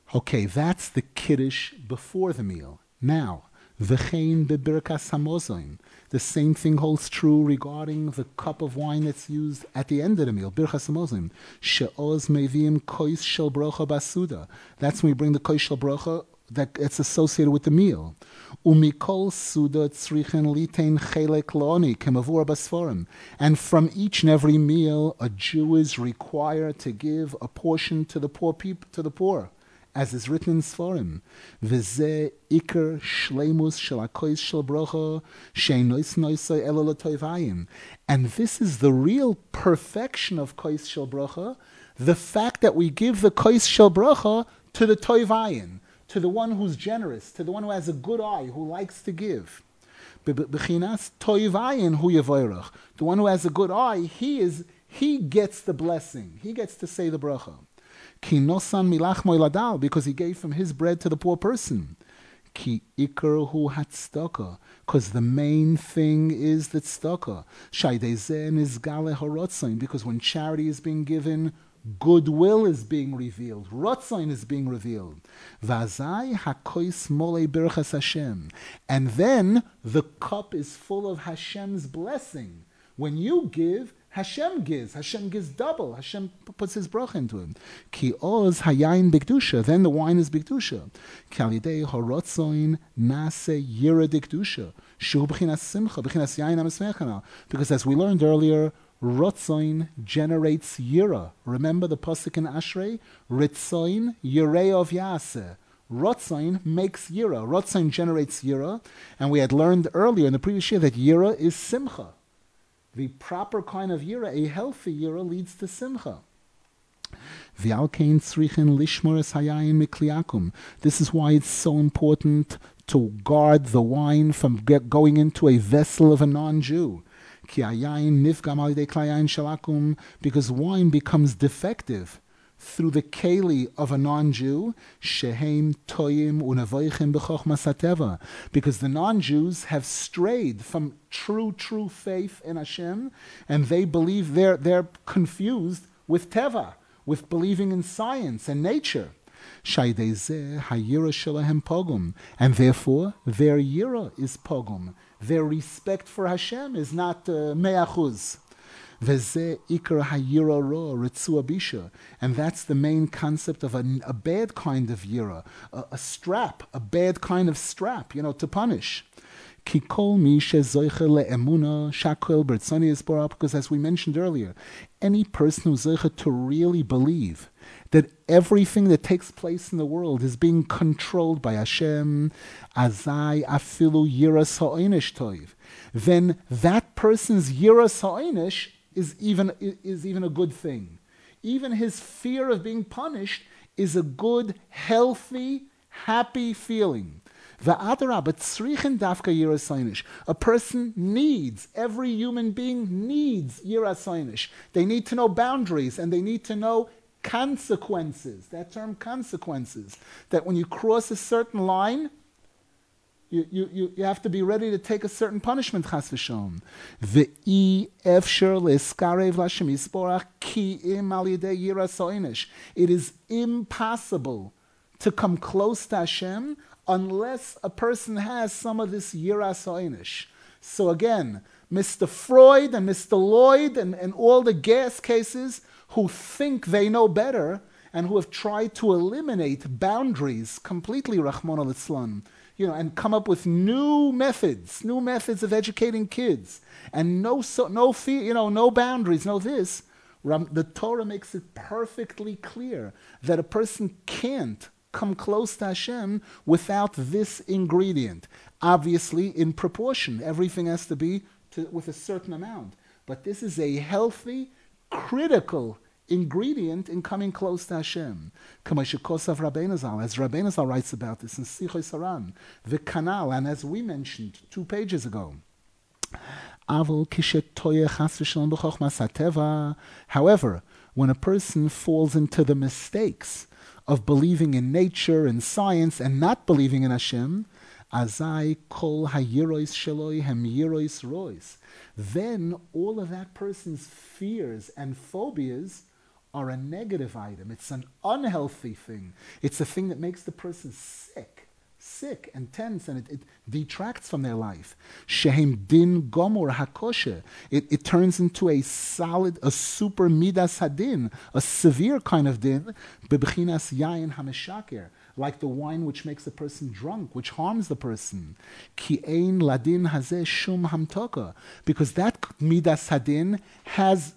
Okay, that's the kiddush before the meal. Now, v'chein bebirkas hamozon. The same thing holds true regarding the cup of wine that's used at the end of the meal. Birkas hamozon. She'oz mevim kois shel brocha basuda. That's when we bring the kois shel brocha that's associated with the meal. Umikol suda tzrichen litein chelek loni kemavur basforim. And from each and every meal, a Jew is required to give a portion to the poor people, to the poor, as is written in Sforim. V'zeh iker shleimus shel hakois shel brocha shein nois noisai elo l'toivayim. And this is the real perfection of kois shel brocha, the fact that we give the kois shel brocha to the toivayim, to the one who's generous, to the one who has a good eye, who likes to give. B'chinas toivayin hu yevoirach. The one who has a good eye, he gets the blessing. He gets to say the bracha. Ki nosan milach moiladal, because he gave from his bread to the poor person. Ki ikar hu hatzdaka, because the main thing is the tzedakah. Shaydei zeh nizgale harotzain, because when charity is being given, goodwill is being revealed. Rotzain is being revealed. Vazai hakois mole birchas Hashem. And then the cup is full of Hashem's blessing. When you give, Hashem gives. Hashem gives double. Hashem puts his bracha into it. Ki oz hayayin b'kedusha. Then the wine is b'kedusha. Ki alidei harotzain nase yira d'kedusha. Shu b'chinas simcha, b'chinas yayin ha-mesmechana. Because as we learned earlier, Rotzoin generates Yira. Remember the pasuk in Ashrei? Ritzoin Yirei of Yaseh. Rotzoin makes Yira. Rotzoin generates Yira. And we had learned earlier in the previous year that Yira is Simcha. The proper kind of Yira, a healthy Yira, leads to Simcha. This is why it's so important to guard the wine from going into a vessel of a non-Jew. Because wine becomes defective through the keli of a non-Jew, because the non-Jews have strayed from true faith in Hashem, and they believe they're confused with teva, with believing in science and nature. And therefore their yira is pogum. Their respect for Hashem is not 100%. And that's the main concept of a bad kind of yira, a strap, a bad kind of strap, to punish. Because as we mentioned earlier, any person who's zeicha to really believe that everything that takes place in the world is being controlled by Hashem, azai afilu yiras ha'onish toiv, then that person's yiras ha'onish is even a good thing. Even his fear of being punished is a good, healthy, happy feeling. A person needs, every human being needs yiras ha'onish. They need to know boundaries, and they need to know consequences. That term, consequences. That when you cross a certain line, you have to be ready to take a certain punishment, chas v'shalom. It is impossible to come close to Hashem unless a person has some of this yiras ha'onish. So again, Mr. Freud and Mr. Lloyd and all the gas cases who think they know better and who have tried to eliminate boundaries completely, Rahman al-Islam, and come up with new methods of educating kids, and no boundaries, no this. The Torah makes it perfectly clear that a person can't come close to Hashem without this ingredient. Obviously, in proportion, everything has to be with a certain amount. But this is a healthy, critical ingredient in coming close to Hashem. As Rabbeinu Zal writes about this in Sichos Saran, the canal, and as we mentioned 2 pages ago. However, when a person falls into the mistakes of believing in nature and science and not believing in Hashem, azai kol hayirois sheloi hem yirois rois. Then all of that person's fears and phobias are a negative item. It's an unhealthy thing. It's a thing that makes the person sick and tense, and it detracts from their life. Shehem din gomor hakoshe. It turns into a super midas hadin, a severe kind of din, bebchinas yayin hameshaker, like the wine which makes a person drunk, which harms the person. Ki ein ladin hazeh shum hamtoka, because that midas hadin has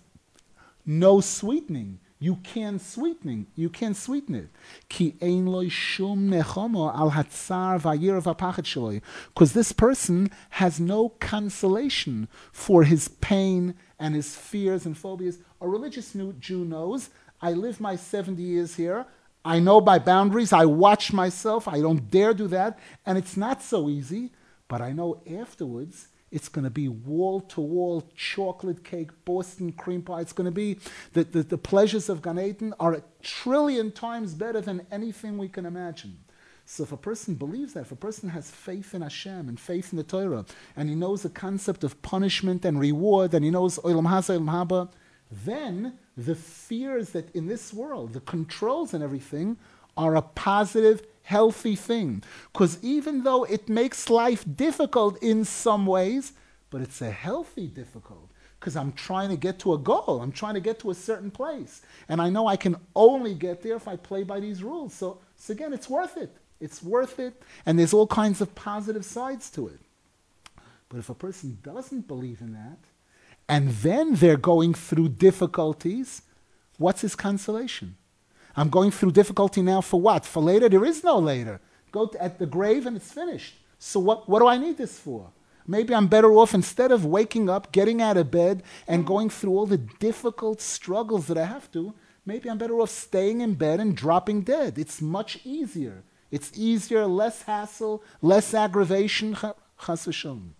no sweetening. You can't sweeten it. Ki ein lo shum nechomo al hatzar vayir v'pachet shloi. Because this person has no consolation for his pain and his fears and phobias. A religious Jew knows, I live my 70 years here. I know my boundaries. I watch myself. I don't dare do that. And it's not so easy. But I know afterwards, it's going to be wall-to-wall chocolate cake, Boston cream pie. It's going to be the pleasures of Gan Eden are 1 trillion times better than anything we can imagine. So if a person believes that, if a person has faith in Hashem and faith in the Torah, and he knows the concept of punishment and reward, and he knows Olam Haza, Olam Haba, then the fears that in this world, the controls and everything, are a positive, healthy thing. Because even though it makes life difficult in some ways, but it's a healthy difficult. Because I'm trying to get to a goal. I'm trying to get to a certain place. And I know I can only get there if I play by these rules. So again, it's worth it. It's worth it. And there's all kinds of positive sides to it. But if a person doesn't believe in that, and then they're going through difficulties, what's his consolation? I'm going through difficulty now for what? For later? There is no later. Go at the grave and it's finished. So what do I need this for? Maybe I'm better off, instead of waking up, getting out of bed, and going through all the difficult struggles that I have to, maybe I'm better off staying in bed and dropping dead. It's much easier. It's easier, less hassle, less aggravation. Chas v'shalom.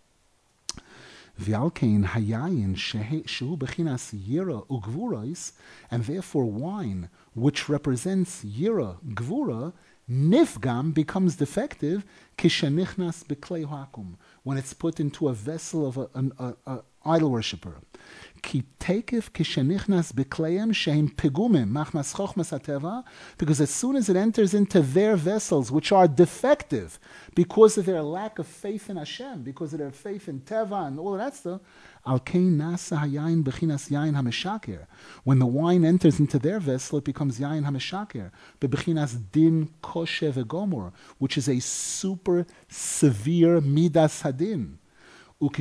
V'alkein hayayin shehu bechinas yira ugvurais, and therefore wine, which represents yira, gvura, nifgam, becomes defective, kishenichnas beklei hakum, when it's put into a vessel of an idol worshipper. Ki tekef kishenichnas bekleim sheim pigumim machmas chochmas hateva, because as soon as it enters into their vessels, which are defective because of their lack of faith in Hashem, because of their faith in Teva and all of that stuff, al kein nasa hayayin bechinas yayin hameshaker. When the wine enters into their vessel, it becomes yayin hameshaker, bechinas din koshe v'gomor, which is a super severe midas hadin. And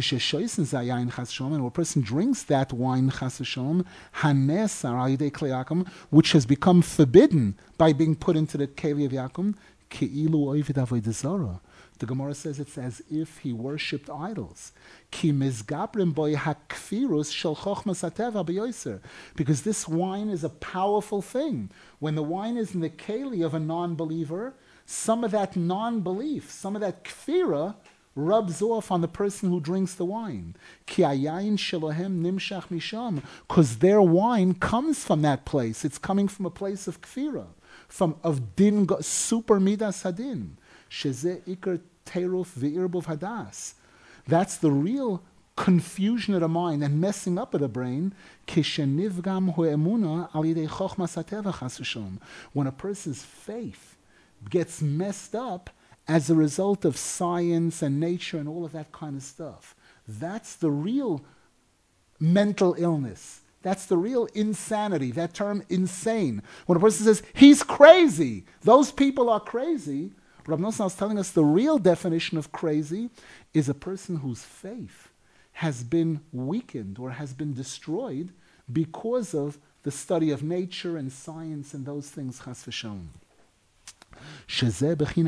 when a person drinks that wine, which has become forbidden by being put into the keli of Yakum, the Gemara says it's as if he worshipped idols. Because this wine is a powerful thing. When the wine is in the keli of a non-believer, some of that non-belief, some of that kfira, rubs off on the person who drinks the wine. Because their wine comes from that place. It's coming from a place of kfira, of din, super midas hadin. Sheze ikar teruf ve'irbuv hadas. That's the real confusion of the mind and messing up of the brain. When a person's faith gets messed up as a result of science and nature and all of that kind of stuff. That's the real mental illness. That's the real insanity. That term, insane. When a person says, he's crazy, those people are crazy, Rav Nosson is telling us the real definition of crazy is a person whose faith has been weakened or has been destroyed because of the study of nature and science and those things, chas v'shalom. That's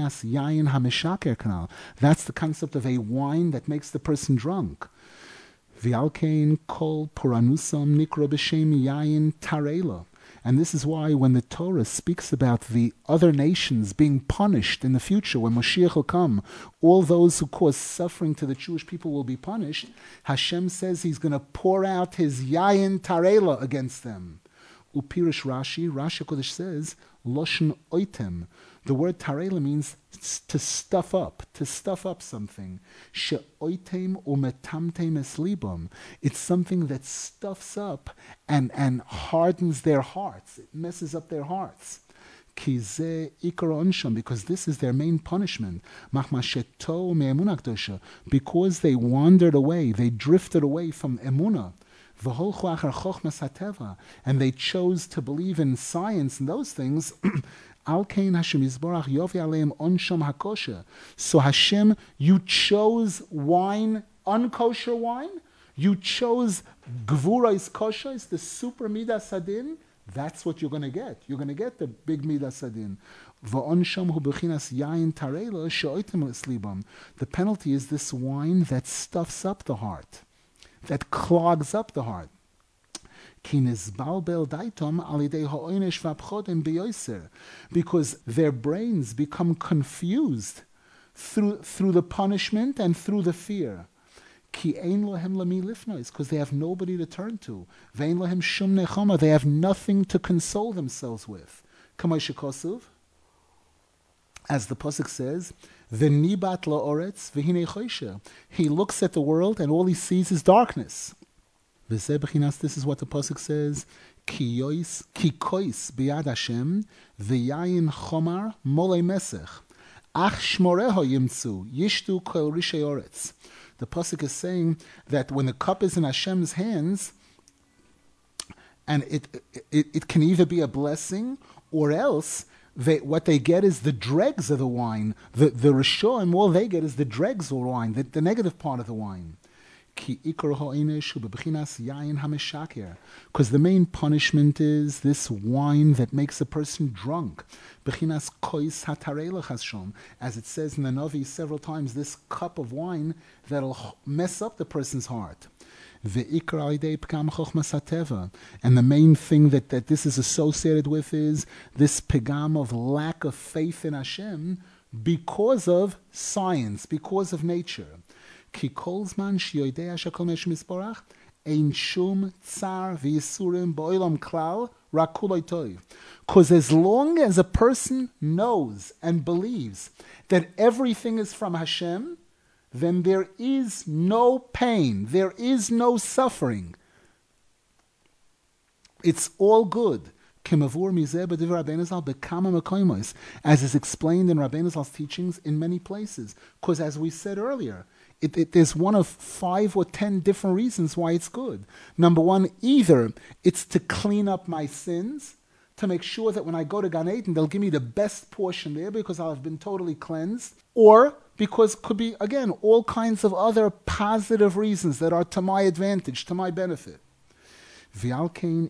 the concept of a wine that makes the person drunk. And this is why when the Torah speaks about the other nations being punished in the future, when Moshiach will come, all those who cause suffering to the Jewish people will be punished. Hashem says he's going to pour out his yayin tarela against them. Upirish Rashi Kodesh says, Loshen oitem. The word tarela means to stuff up something. She oitem umetamtem es libum. It's something that stuffs up and hardens their hearts. It messes up their hearts. Because this is their main punishment. Because they wandered away, they drifted away from emunah. And they chose to believe in science and those things. So Hashem, you chose wine, unkosher wine. You chose gvurais koshos, the super midas hadin. That's what you're going to get. You're going to get the big midas hadin. The penalty is this wine that stuffs up the heart, that clogs up the heart. Because their brains become confused through the punishment and through the fear. Because they have nobody to turn to. They have nothing to console themselves with. As the pasuk says, "V'nibat la'oretz v'hinei chosheh." He looks at the world and all he sees is darkness. This is what the pasuk says: "Ki kois biyad Hashem v'yayin chomar molei mesech ach shmoreho yimtzu yishtu kol rishei oretz." The pasuk is saying that when the cup is in Hashem's hands, and it can either be a blessing or else what they get is the dregs of the wine. The Rishonim, all they get is the dregs of the wine, the negative part of the wine. Because the main punishment is this wine that makes a person drunk. As it says in the Navi several times, this cup of wine that'll mess up the person's heart. And the main thing that this is associated with is this pigam of lack of faith in Hashem because of science, because of nature. Because as long as a person knows and believes that everything is from Hashem, then there is no pain, there is no suffering. It's all good. As is explained in Rabbeinu Zal's teachings in many places. Because as we said earlier, there's one of 5 or 10 different reasons why it's good. Number one, either it's to clean up my sins, to make sure that when I go to Gan Eden, they'll give me the best portion there because I'll have been totally cleansed. Or because could be, again, all kinds of other positive reasons that are to my advantage, to my benefit. And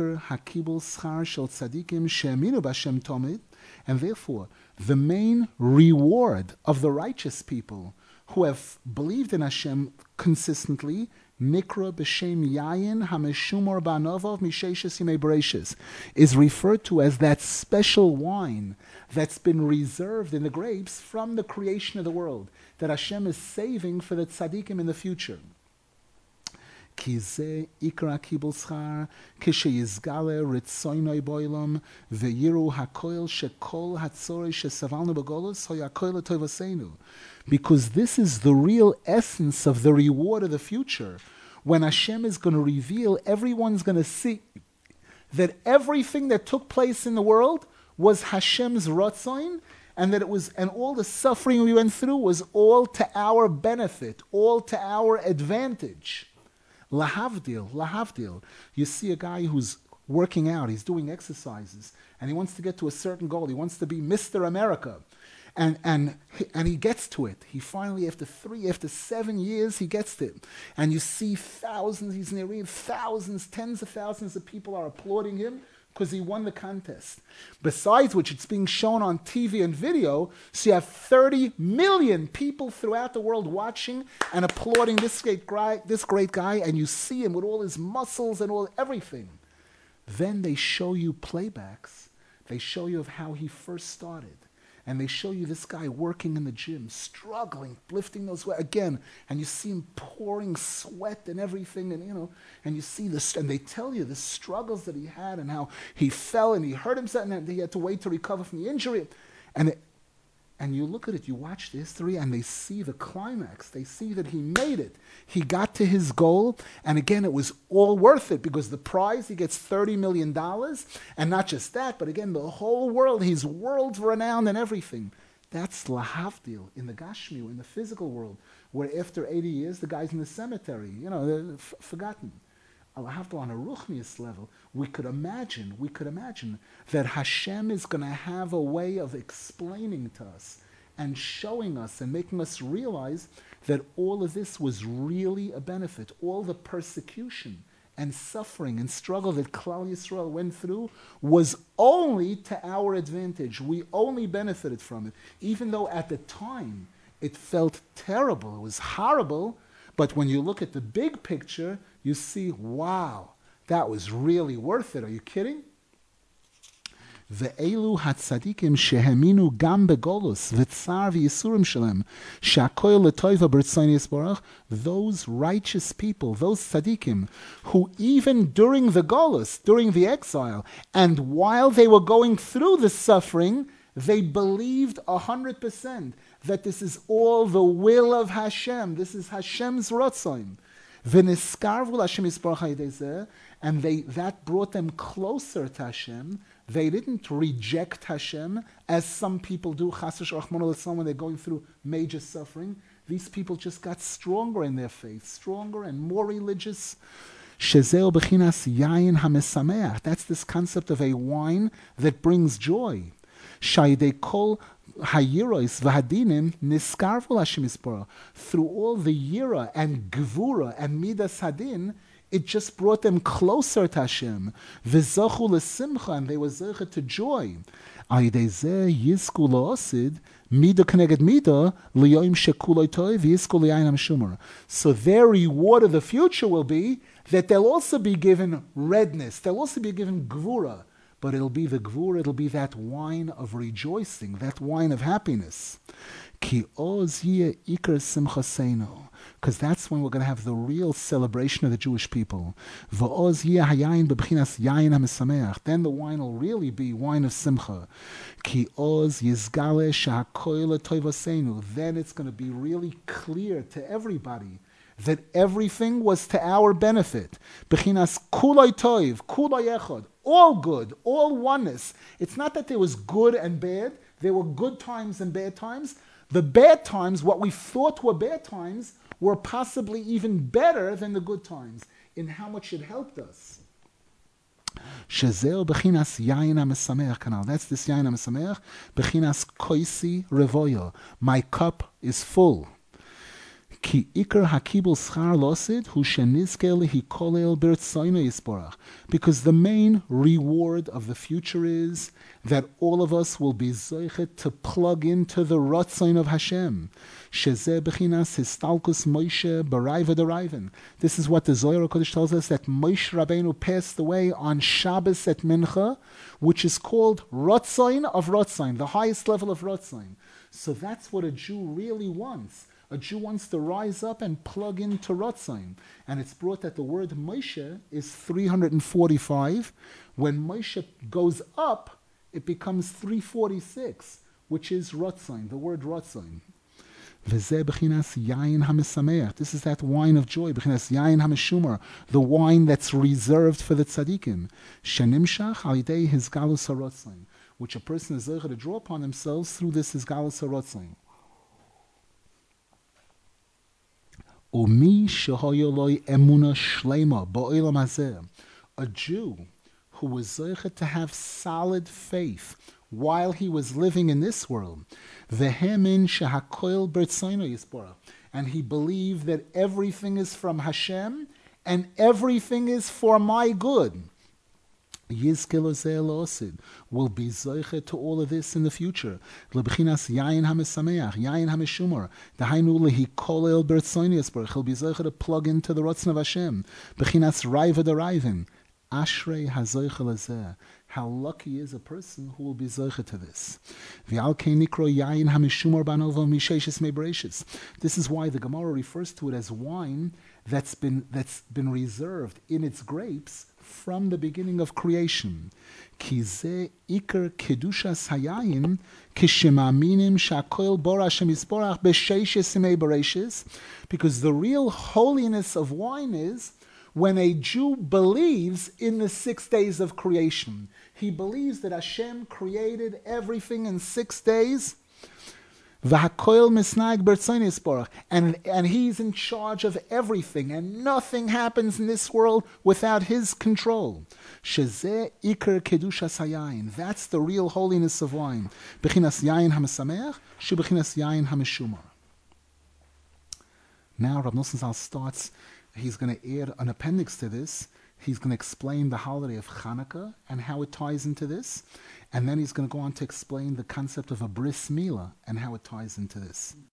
therefore, the main reward of the righteous people who have believed in Hashem consistently, Nikra b'shem yayin hameshumor ba'novov misheishes yimei bereishis, is referred to as that special wine that's been reserved in the grapes from the creation of the world, that Hashem is saving for the tzaddikim in the future. Ki ze ikra kibul schar kisheyizgale ritzoynoi boilam veyiru hakoil shekol hatzorei shesavalnu begolos hoyakoil toivaseinu. Because this is the real essence of the reward of the future. When Hashem is going to reveal, everyone's going to see that everything that took place in the world was Hashem's Ratzon, and that it was, and all the suffering we went through was all to our benefit, all to our advantage. Lahavdil. You see a guy who's working out, he's doing exercises, and he wants to get to a certain goal. He wants to be Mr. America. And he gets to it. He finally, after 7 years, he gets to it. And you see thousands, he's near thousands, tens of thousands of people are applauding him because he won the contest. Besides which, it's being shown on TV and video, so you have 30 million people throughout the world watching and applauding this great guy, and you see him with all his muscles and all everything. Then they show you playbacks. They show you of how he first started. and they show you this guy working in the gym, struggling, lifting those weights again, and you see him pouring sweat and everything, and and you see this, and they tell you the struggles that he had and how he fell and he hurt himself and he had to wait to recover from the injury, and you look at it, you watch the history, and they see the climax. They see that he made it. He got to his goal, and again, it was all worth it because the prize, he gets $30 million, and not just that, but again, the whole world, he's world renowned and everything. That's lahavdil in the Gashmi, in the physical world, where after 80 years, the guy's in the cemetery, they're forgotten. Lahavdil on a ruchnius level, we could imagine that Hashem is going to have a way of explaining to us and showing us and making us realize that all of this was really a benefit. All the persecution and suffering and struggle that Klal Yisrael went through was only to our advantage. We only benefited from it. Even though at the time it felt terrible, it was horrible, but when you look at the big picture, you see, wow, that was really worth it. Are you kidding? ואלו הצדיקים שהאמינו גם בגולוס וצער וייסורים שלהם שהכל לטובה ברצון יסברך, those righteous people, those tzadikim, who even during the golus, during the exile, and while they were going through the suffering, they believed 100% that this is all the will of Hashem. This is Hashem's rotzon. V'niskarvu l'Hashem yisbarach ha'yidei zeh, and that brought them closer to Hashem. They didn't reject Hashem, as some people do, chas v'sh'rachmano when they're going through major suffering. These people just got stronger in their faith, stronger and more religious. Shezeo b'chinas yayin hamesameach. That's this concept of a wine that brings joy. Shayidei kol hayiros v'hadinim niskarvu l'Hashem yisbarach. Through all the yira and gevura and midas hadin, it just brought them closer to Hashem. V'zochu l'simcha, and they were zeichet to joy. Ayidei zeh yizku la'osid mida keneged mida liyoim shekuloi toiv yizku liyayin hamshumar. So their reward of the future will be that they'll also be given redness. They'll also be given gvura. But it'll be the gvura, it'll be that wine of rejoicing, that wine of happiness. Ki oz yeh ikar simchaseinu. Because that's when we're going to have the real celebration of the Jewish people. V'oz yeh hayayin b'bchinas yayin ha'mesameach. Then the wine will really be wine of simcha. Ki oz yizgale sha'hakoil toivaseinu. Then it's going to be really clear to everybody that everything was to our benefit. B'chinas kuloi toiv, kuloi echad. All good, all oneness. It's not that there was good and bad. There were good times and bad times. The bad times, what we thought were bad times, were possibly even better than the good times in how much it helped us. Shezeo b'chinas yayin ha'mesameach kanal. That's this yayin ha'mesameach. B'chinas koisi revoyo. My cup is full. Ki ikar hakibul schar losid hu shenizkel hikolel b'rtzono yisborach. Because the main reward of the future is that all of us will be zoichet to plug into the rotzon of Hashem. Shezeh b'chinas histalkus Moshe b'raiva d'raiven. This is what the Zohar HaKadosh tells us, that Moshe Rabbeinu passed away on Shabbos at Mincha, which is called rotzon of rotzon, the highest level of rotzon. So that's what a Jew really wants. A Jew wants to rise up and plug into rotzon. And it's brought that the word Moshe is 345. When Moshe goes up, it becomes 346, which is rotzon, the word rotzon. V'zeh b'chinas yayin ha'mesameach. This is that wine of joy. B'chinas yayin ha'meshumar, the wine that's reserved for the tzaddikim. Shenimshach al yidei hizgalus ha'rotzon, which a person is able to draw upon themselves through this hizgalus ha'rotzon. Umi shehoyoloi emuna shlema ba'olam hazeh. A Jew who was zeichet to have solid faith while he was living in this world, vehemin shehakoil b'rtzono yisborach, and he believed that everything is from Hashem and everything is for my good. Yizkel ozeh losid, will be zeichet to all of this in the future. Lebchinas yayin hamesameach, yayin hameshumar, dahainu lehikolel b'rtzono yisborach. He'll be zeichet to plug into the rotzon of Hashem. Bechinas raiva d'raiven. Ashrei hazoichel hazeh. How lucky is a person who will be zoche to this. This is why the Gemara refers to it as wine that's been reserved in its grapes from the beginning of creation. Because the real holiness of wine is when a Jew believes in the 6 days of creation. He believes that Hashem created everything in 6 days. And he's in charge of everything, and nothing happens in this world without his control. That's the real holiness of wine. Now Rav Nosson Zal starts, he's going to add an appendix to this. He's going to explain the holiday of Hanukkah and how it ties into this. And then he's going to go on to explain the concept of a bris milah and how it ties into this.